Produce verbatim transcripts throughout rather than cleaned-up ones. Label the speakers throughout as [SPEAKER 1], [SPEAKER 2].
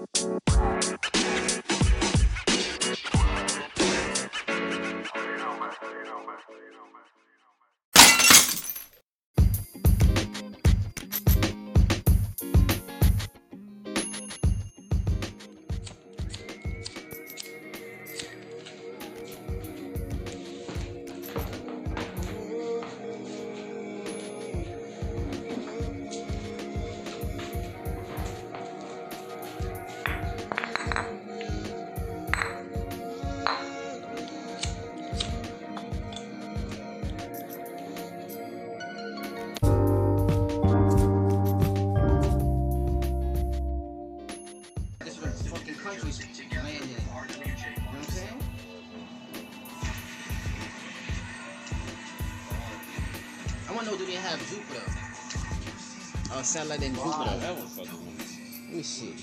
[SPEAKER 1] Different fucking countries landing. You know what I'm saying? I wanna know, do they have Jupiter? Uh, satellite in Jupiter.
[SPEAKER 2] That was fucking one.
[SPEAKER 1] Let me see.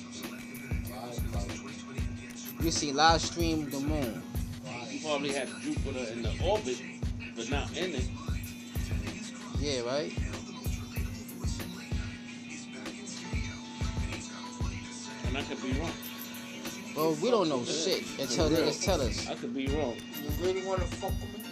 [SPEAKER 1] Let me see. Live stream the moon.
[SPEAKER 2] You probably had Jupiter in the orbit, but not in it.
[SPEAKER 1] Yeah, right?
[SPEAKER 2] And I could be wrong.
[SPEAKER 1] Well, we don't know shit until niggas tell us.
[SPEAKER 2] I could be wrong.
[SPEAKER 3] You really want to fuck with me?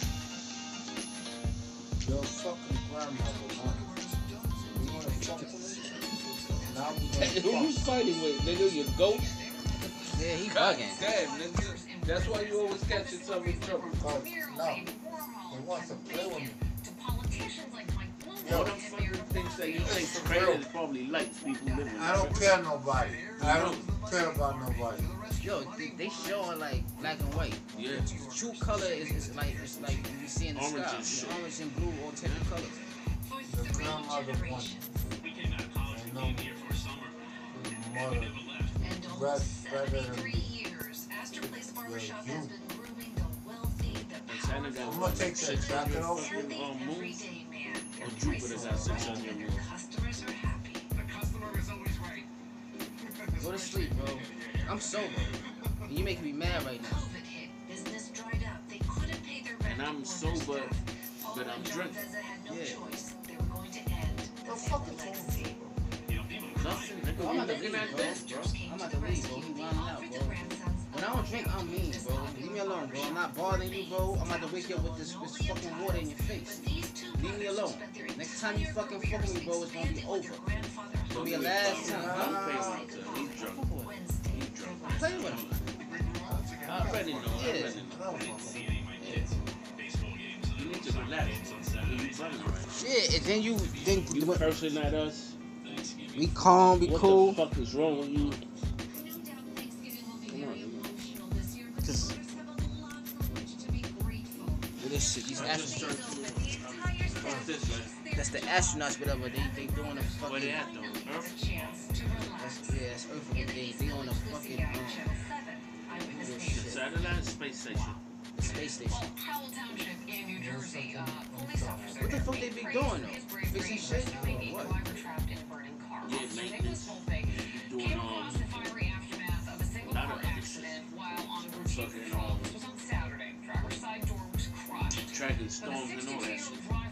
[SPEAKER 3] Your fucking grandmother, huh? You want to fuck with me? Now we gonna
[SPEAKER 2] Hey, who you
[SPEAKER 3] fuck.
[SPEAKER 2] fighting with? Nigga, your ghost?
[SPEAKER 1] Yeah, he
[SPEAKER 2] God
[SPEAKER 1] bugging.
[SPEAKER 2] damn, nigga. That's why you always catch yourself in trouble.
[SPEAKER 3] Because, no, he wants to play with me.
[SPEAKER 2] All them fucking things that you think for credit is probably lights people live with.
[SPEAKER 3] I don't care nobody. I don't care about nobody.
[SPEAKER 1] Yo, they, they showing like black and white.
[SPEAKER 2] Yeah.
[SPEAKER 1] The true color is, is like it's like you see in the
[SPEAKER 2] Orange
[SPEAKER 1] sky.
[SPEAKER 2] and shit.
[SPEAKER 1] Orange and blue, all type of colors.
[SPEAKER 3] The grandmother wants me. And no mother, red, better than the you.
[SPEAKER 2] China got
[SPEAKER 3] I'm gonna take that
[SPEAKER 2] six
[SPEAKER 3] jacket
[SPEAKER 2] hundred
[SPEAKER 3] off.
[SPEAKER 2] fucking um, moons. Or Jupiter got six hundred moons.
[SPEAKER 1] Go to sleep, bro. I'm sober. You making me mad right now.
[SPEAKER 2] And I'm sober, but I'm drinking.
[SPEAKER 1] Yeah.
[SPEAKER 3] The fuck is wrong?
[SPEAKER 2] Nothing, nigga.
[SPEAKER 1] I'm
[SPEAKER 2] We
[SPEAKER 1] about to
[SPEAKER 2] looking
[SPEAKER 1] leave,
[SPEAKER 2] at
[SPEAKER 1] bro.
[SPEAKER 2] this, bro.
[SPEAKER 1] I'm about to leave, bro. He wilding out, bro. When I don't drink, I'm mean, bro. Leave me alone, bro. I'm not bothering you, bro. I'm about to wake you up with this, this fucking water in your face. Leave me alone. Next time you fucking fuck with me, bro, it's gonna be over. It's gonna be your last time,
[SPEAKER 2] Don't
[SPEAKER 1] huh?
[SPEAKER 2] pay him to. He's drunk. He's drunk.
[SPEAKER 1] I'm playing with him.
[SPEAKER 2] I already know. I already know. You need to relax. You running right.
[SPEAKER 1] Yeah, and then you, then
[SPEAKER 2] You cursing at us.
[SPEAKER 1] we calm, we
[SPEAKER 2] What
[SPEAKER 1] cool.
[SPEAKER 2] the fuck is wrong with you? Come on, nigga.
[SPEAKER 1] Cause with this shit, these
[SPEAKER 2] I just
[SPEAKER 1] astronauts,
[SPEAKER 2] turned to fuck this, man.
[SPEAKER 1] that's the astronauts, whatever. They they doing a fucking.
[SPEAKER 2] Where they at though? Earth?
[SPEAKER 1] That's, yeah, that's Earth. They they on a fucking um, little shit.
[SPEAKER 2] Satellite space station.
[SPEAKER 1] Space station. What the fuck they be doing though? Fixing shit or what?
[SPEAKER 2] Yeah, maintenance. Doing um, a lot of other shit. Fucking um, tracking storms and all that shit.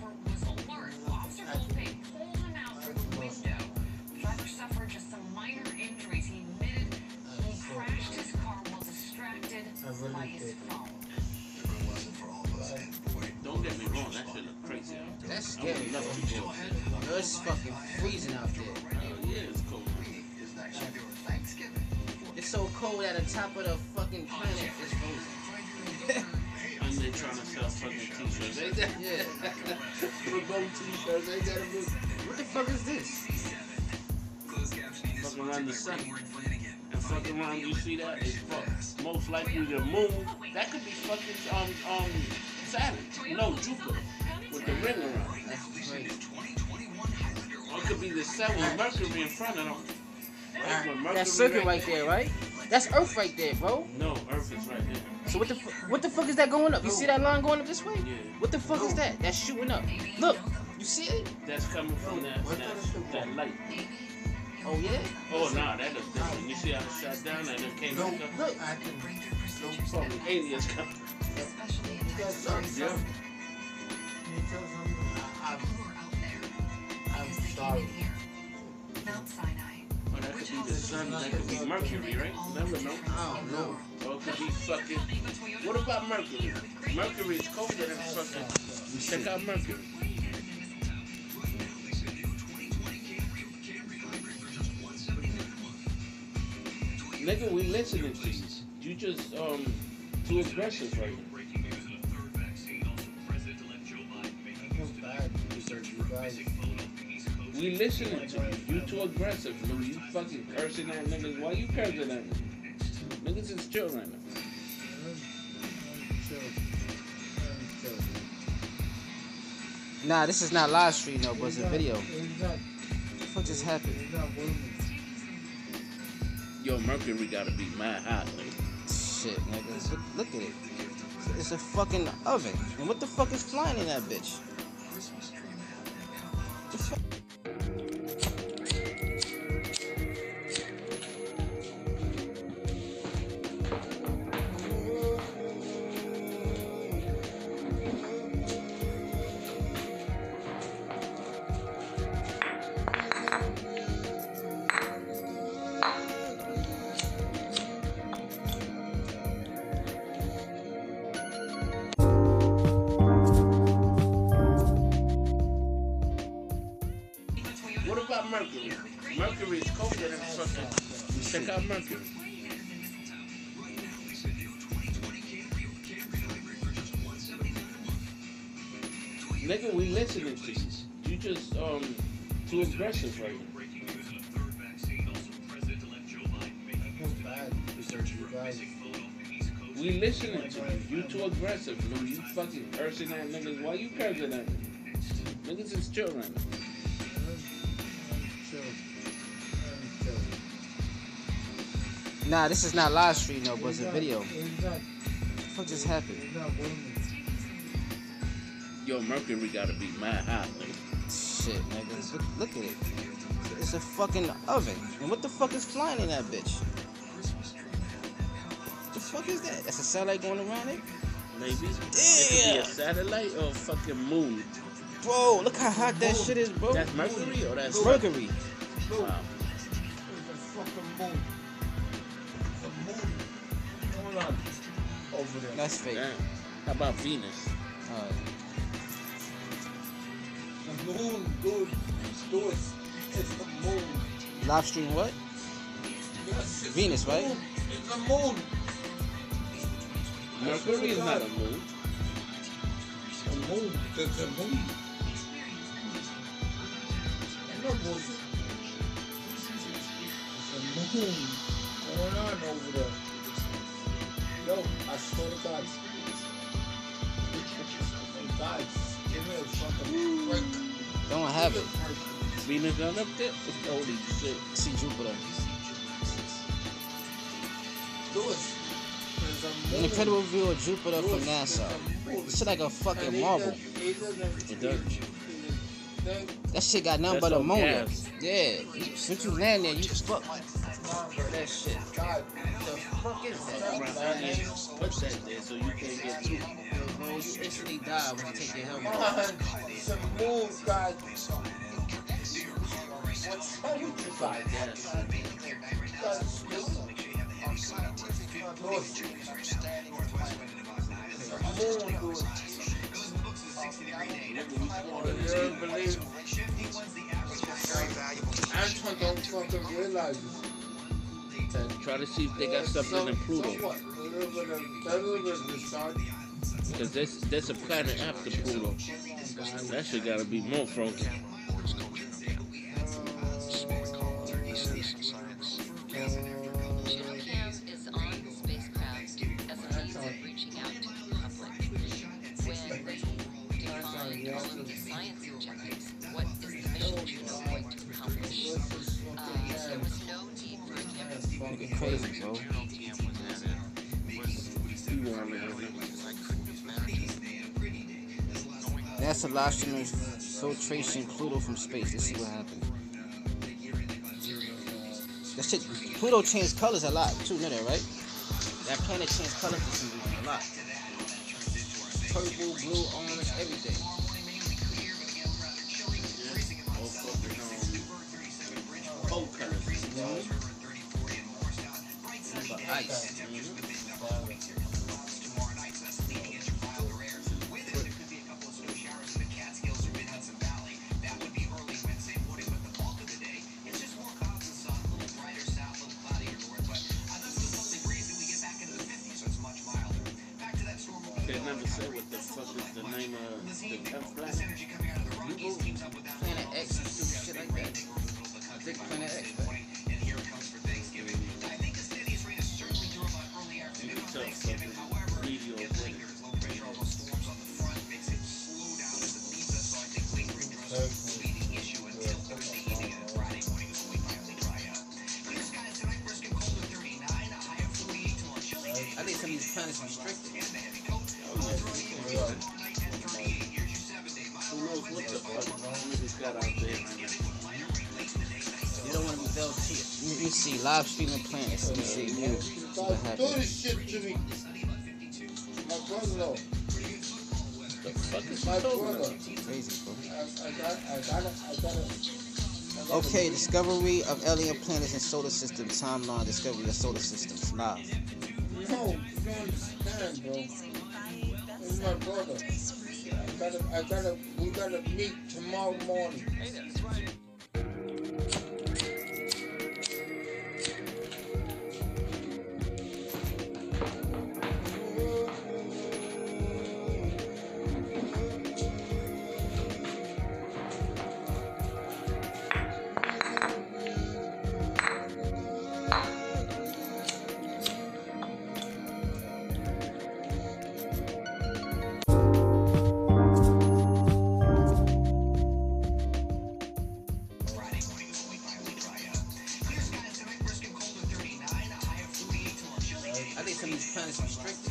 [SPEAKER 3] I really did.
[SPEAKER 2] Don't get me wrong, that shit look crazy out there.
[SPEAKER 1] That's
[SPEAKER 2] I would
[SPEAKER 1] scary.
[SPEAKER 2] love to go out there.
[SPEAKER 1] Yo, it's fucking freezing out there.
[SPEAKER 2] Oh yeah, it's cold.
[SPEAKER 1] It's so cold at the top of the fucking planet. It's frozen.
[SPEAKER 2] And they trying to sell fucking t-shirts. Ain't that?
[SPEAKER 1] Yeah.
[SPEAKER 2] Remote t-shirts. Ain't that a big?
[SPEAKER 1] What the fuck is this?
[SPEAKER 2] Fucking around the sun. And fucking around, you see that? It's fuck. Most likely the moon. That could be fucking um um Saturn. No, Jupiter. With the ring around.
[SPEAKER 1] That's crazy.
[SPEAKER 2] Or it could be the sun with Mercury in front of them. Right? When Mercury
[SPEAKER 1] That circle
[SPEAKER 2] right
[SPEAKER 1] right there, right? That's Earth right there, bro.
[SPEAKER 2] No, Earth is right there.
[SPEAKER 1] So what the fu- what the fuck is that going up? You see that line going up this way?
[SPEAKER 2] Yeah.
[SPEAKER 1] What the fuck is that? That's shooting up. Look, you see it?
[SPEAKER 2] That's coming from that that, that light.
[SPEAKER 1] Oh yeah.
[SPEAKER 2] Oh nah, that looks different. You see how it shot down and it came
[SPEAKER 3] No,
[SPEAKER 2] back up?
[SPEAKER 1] Look.
[SPEAKER 3] I can. Don't
[SPEAKER 2] Fucking aliens coming.
[SPEAKER 3] You guys tell me
[SPEAKER 2] Yeah.
[SPEAKER 3] something. Can you tell something? I- I'm, I'm sorry.
[SPEAKER 2] I Or that could be the sun. That could be Mercury, right? Never know.
[SPEAKER 1] I don't know.
[SPEAKER 2] Or it could be fucking. What about Mercury? Mercury is colder than fucking. Check out Mercury. Nigga, we listening to you. You just um too aggressive right now. We listening to you. You too aggressive, Lou. You fucking cursing at niggas. Why you cursing at me? Niggas is chill right now.
[SPEAKER 1] Nah, this is not live stream though, but it's a video. What the fuck just happened?
[SPEAKER 2] Yo, Mercury gotta be mad hot, nigga.
[SPEAKER 1] Shit, nigga. Look, look at it. It's a fucking oven. And what the fuck is flying in that bitch? The fuck?
[SPEAKER 2] What about Mercury? Mercury is colder than fucking. Check out Mercury. Nigga, we listening to you. You just um too aggressive right now. We listening to you. You too aggressive, Lou. You fucking cursing at niggas. Why you cursing at me? Niggas is chill right now.
[SPEAKER 1] Nah, this is not live stream though, but it's a video. What the fuck just happened?
[SPEAKER 2] Yo, Mercury gotta be mad hot, nigga.
[SPEAKER 1] Shit, nigga. Look, look at it. It's a fucking oven. And what the fuck is flying in that bitch? What the fuck is that? That's a satellite going around it?
[SPEAKER 2] Maybe.
[SPEAKER 1] Damn.
[SPEAKER 2] It could be a satellite or a fucking moon.
[SPEAKER 1] Bro, look how hot that shit is, bro.
[SPEAKER 2] That's Mercury or that's
[SPEAKER 1] Mercury.
[SPEAKER 2] Wow.
[SPEAKER 3] Over there.
[SPEAKER 1] That's fake.
[SPEAKER 2] Damn. How about Venus?
[SPEAKER 1] Alright.
[SPEAKER 3] The moon, dude. Dude, it's, it's the moon.
[SPEAKER 1] Live stream what?
[SPEAKER 3] Yes, it's
[SPEAKER 1] Venus,
[SPEAKER 3] the
[SPEAKER 1] right?
[SPEAKER 3] moon. It's the moon.
[SPEAKER 2] Mercury is not a moon.
[SPEAKER 3] The moon. It's the moon. Ain't no bullshit. It's the moon going on over there. Yo, I swear to God. Guys, give me a fucking break.
[SPEAKER 1] Don't have it.
[SPEAKER 2] Venus done up there? Holy shit.
[SPEAKER 1] See Jupiter.
[SPEAKER 3] Do it. There's a
[SPEAKER 1] An
[SPEAKER 3] moon.
[SPEAKER 1] incredible view of Jupiter from NASA. It's like a fucking marble.
[SPEAKER 2] It does.
[SPEAKER 1] That shit got nothing
[SPEAKER 2] That's
[SPEAKER 1] but
[SPEAKER 2] all
[SPEAKER 1] ammonia.
[SPEAKER 2] gas.
[SPEAKER 1] Yeah. Once you land there, you fuck that shit.
[SPEAKER 3] God,
[SPEAKER 1] The fuck is that?
[SPEAKER 2] Right, I need to put that there so you can't get too.
[SPEAKER 1] Bro, you instantly die when you take your helmet
[SPEAKER 3] come
[SPEAKER 1] off.
[SPEAKER 3] on. It's a moon, God. What's wrong with you guys?
[SPEAKER 2] Gas.
[SPEAKER 3] God, it's stupid. Not good. It's a moon, dude. You ever believe? Anton don't fucking realize it.
[SPEAKER 2] Try to see if they got something in Pluto.
[SPEAKER 3] Somewhat. A little bit of, a little bit of the sun.
[SPEAKER 2] Because there's, there's a planet after Pluto. That shit gotta be more frozen.
[SPEAKER 4] Geocam is on the spacecraft as a means of reaching out to the public. When they define all of the science objectives, what is the mission Juno going to accomplish? Uh, there was no need for a camera.
[SPEAKER 1] Nigga crazy, bro. NASA live streaming filtration Pluto from space. Let's see what happens. That shit, Pluto changed colors a lot too, you know that, right? That planet changed colors for some reason a lot. Purple, blue, orange, everything.
[SPEAKER 2] Cold colors.
[SPEAKER 1] But ice.
[SPEAKER 2] They never said what the fuck is the name of the tenth planet.
[SPEAKER 1] You go Planet X and stupid shit like that. I think Planet X, man. I think some of these planets are restricted.
[SPEAKER 2] Who knows what the fuck niggas got out there right now?
[SPEAKER 1] You don't want to be Velvet here. Let me see. Live streaming planets. Let me see. Music. What
[SPEAKER 3] Do
[SPEAKER 1] happened?
[SPEAKER 3] this shit to me. My brother-in-law.
[SPEAKER 2] The fuck is
[SPEAKER 3] My
[SPEAKER 2] you talking
[SPEAKER 3] brother.
[SPEAKER 2] about?
[SPEAKER 1] Crazy, bro.
[SPEAKER 3] I, I got, I gotta, I gotta. I gotta
[SPEAKER 1] Okay, discovery of alien planets and solar system timeline. Discovery of solar systems. Live.
[SPEAKER 3] No, you don't understand, bro. This is my brother. I gotta, I gotta, we gotta meet tomorrow morning.
[SPEAKER 1] I think some of these planets are restricted.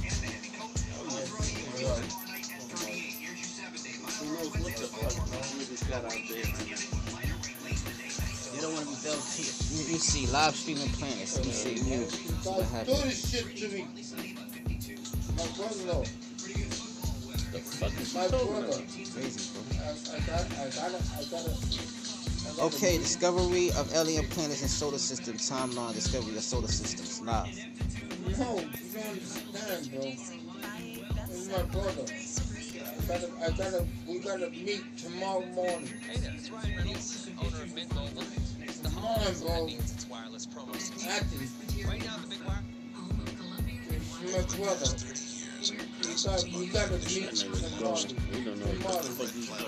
[SPEAKER 2] Who knows what the fuck niggas got out there right now?
[SPEAKER 1] You don't want to be Velvet here. Let me see. Live streaming planets. Let me see. Music. What
[SPEAKER 3] Do
[SPEAKER 1] happened?
[SPEAKER 3] this shit to me. My brother-in-law.
[SPEAKER 2] The fuck is you
[SPEAKER 3] My
[SPEAKER 2] talking
[SPEAKER 3] brother.
[SPEAKER 2] about?
[SPEAKER 1] Crazy, bro.
[SPEAKER 3] I, I got, I gotta, I gotta. I gotta
[SPEAKER 1] Okay, discovery of alien planets and solar system timeline. Discovery of solar systems. Live.
[SPEAKER 3] No, you don't understand, bro. This is my brother. I gotta, I gotta, we gotta meet tomorrow morning.
[SPEAKER 5] Hey there, it's Ryan Reynolds, owner of Mint Mobile. It's the
[SPEAKER 3] Come on,
[SPEAKER 5] holidays,
[SPEAKER 3] bro.
[SPEAKER 5] and that means it's wireless promo season.
[SPEAKER 3] Anthony,
[SPEAKER 5] Right now, the big wire.
[SPEAKER 3] this is my brother. We got, we gotta meet
[SPEAKER 2] That nigga's
[SPEAKER 3] tomorrow.
[SPEAKER 2] gone. We don't know what the fuck he's doing.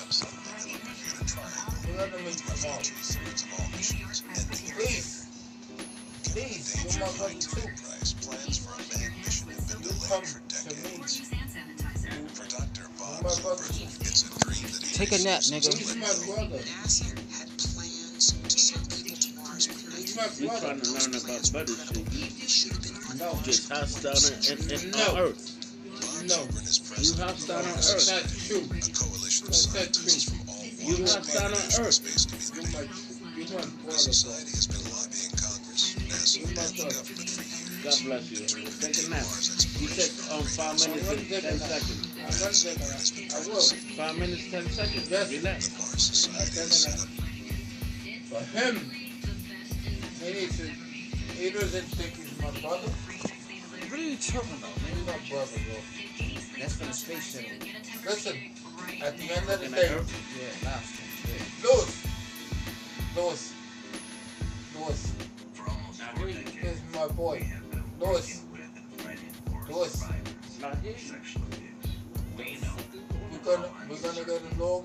[SPEAKER 3] We gotta meet tomorrow. Please, please, you're my brother too. You come to me. You're my brother too.
[SPEAKER 1] Take a nap, nigga.
[SPEAKER 3] This is my brother. This is my
[SPEAKER 2] You
[SPEAKER 3] brother.
[SPEAKER 2] trying to learn about better shit.
[SPEAKER 3] No,
[SPEAKER 2] Just hostile and, and, and
[SPEAKER 3] No.
[SPEAKER 2] on Earth.
[SPEAKER 3] no,
[SPEAKER 2] You hostile on
[SPEAKER 3] that's
[SPEAKER 2] Earth.
[SPEAKER 3] not true. That's not true.
[SPEAKER 2] You hostile on Earth.
[SPEAKER 3] You're my, you're my brother, bro. You're my brother.
[SPEAKER 2] God bless you. Take a nap. You said um, five minutes and ten seconds.
[SPEAKER 3] I'm not taking that. I will.
[SPEAKER 2] Five minutes, ten seconds.
[SPEAKER 3] Yes.
[SPEAKER 2] Relax.
[SPEAKER 3] I'm taking that. For him, he needs to, he doesn't think he's my brother.
[SPEAKER 1] What are you talking about,
[SPEAKER 3] He's my brother, bro.
[SPEAKER 1] That's from the space shuttle.
[SPEAKER 3] Listen, at the end of the
[SPEAKER 2] Can I
[SPEAKER 3] day,
[SPEAKER 2] help?
[SPEAKER 1] Yeah, live stream. Yeah.
[SPEAKER 3] Louis, Louis, Louis,
[SPEAKER 2] Now, here you
[SPEAKER 3] this is my boy. Louis, Louis,
[SPEAKER 2] Not here.
[SPEAKER 3] we're gonna, we're gonna get along.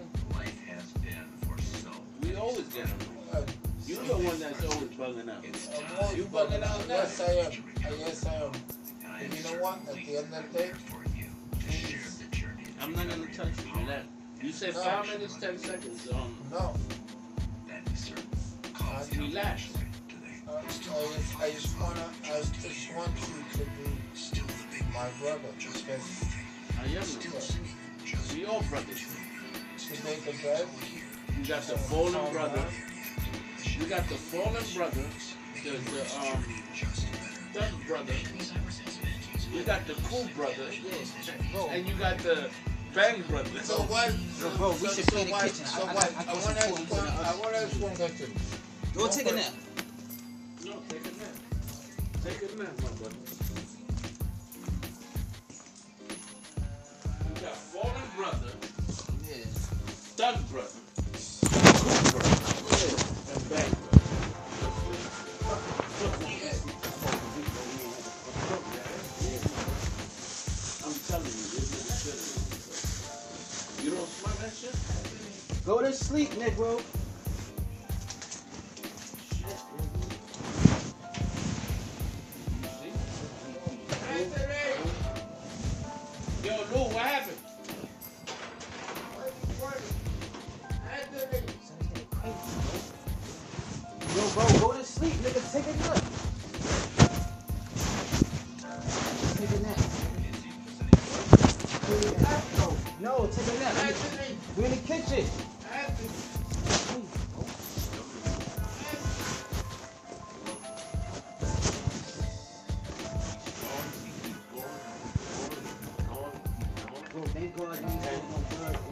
[SPEAKER 2] We always get them.
[SPEAKER 3] Uh,
[SPEAKER 2] You're the one that's always bugging out.
[SPEAKER 3] I'm always
[SPEAKER 2] You
[SPEAKER 3] bugging
[SPEAKER 2] bugging out now.
[SPEAKER 3] Yes, I am. Uh, Yes, I am. And you know what? At the end of the day, please,
[SPEAKER 2] I'm not gonna touch you. Relax. You said
[SPEAKER 3] No.
[SPEAKER 2] five minutes, ten seconds. Um,
[SPEAKER 3] no. I,
[SPEAKER 2] relax.
[SPEAKER 3] uh, I, just, I just wanna, I just want you to be my brother because
[SPEAKER 2] I am your brother. We all brothers.
[SPEAKER 3] to make a bed.
[SPEAKER 2] You got the fallen brother. You got the fallen brother. The the um third brother. You got the cool brother.
[SPEAKER 1] Bro,
[SPEAKER 2] And you got the bang brother.
[SPEAKER 3] So what?
[SPEAKER 1] So, bro, we
[SPEAKER 3] so,
[SPEAKER 1] should
[SPEAKER 3] so
[SPEAKER 1] play the
[SPEAKER 3] what?
[SPEAKER 1] kitchen.
[SPEAKER 3] So
[SPEAKER 1] I- I-
[SPEAKER 3] what?
[SPEAKER 1] I- I
[SPEAKER 3] I
[SPEAKER 1] put
[SPEAKER 3] want to
[SPEAKER 1] some
[SPEAKER 3] ask
[SPEAKER 1] food
[SPEAKER 3] one.
[SPEAKER 1] in the
[SPEAKER 3] I want to ask one question.
[SPEAKER 1] go take a nap.
[SPEAKER 2] No, take a nap. Take a nap, my brother. You got fallen brother,
[SPEAKER 1] Yeah.
[SPEAKER 2] thug brother, cool brother,
[SPEAKER 1] Yeah.
[SPEAKER 2] and bang brother. I'm telling you, this is shit. You don't smell that shit?
[SPEAKER 1] Go to sleep, Negro.
[SPEAKER 2] Yo, Lou, what happened?
[SPEAKER 1] Yo, bro, go to sleep, nigga. Take a nap. Take a nap. Take a nap. No, no, take a nap. We're in the kitchen. Bro, thank God you ain't had no blood in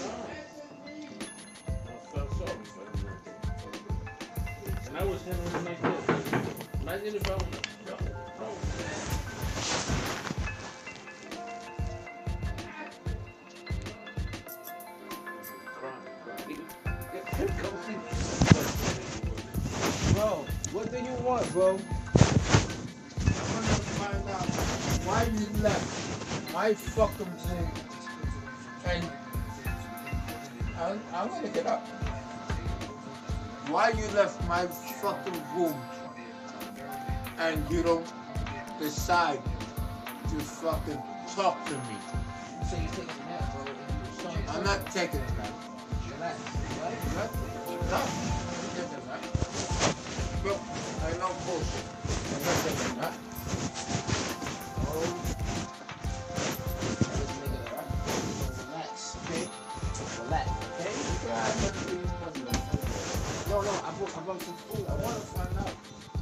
[SPEAKER 2] I felt sorry for him. And I was handling him like this. Imagine if I was no, no.
[SPEAKER 1] Bro, what do you want, bro?
[SPEAKER 3] I want to find out why you left my fucking thing. And I'm, I'm gonna get up. Why you left my fucking room and you don't decide to fucking talk to me?
[SPEAKER 1] You say you're taking a nap, bro. and you showing-
[SPEAKER 3] I'm not taking it back.
[SPEAKER 1] Relax, right?
[SPEAKER 3] No, I'm taking it back. Bro, I know bullshit. I'm not taking it back.
[SPEAKER 1] Oh. Nigga, right? Relax, okay? Relax, okay? No, no, I brought, I brought some food. I want to find out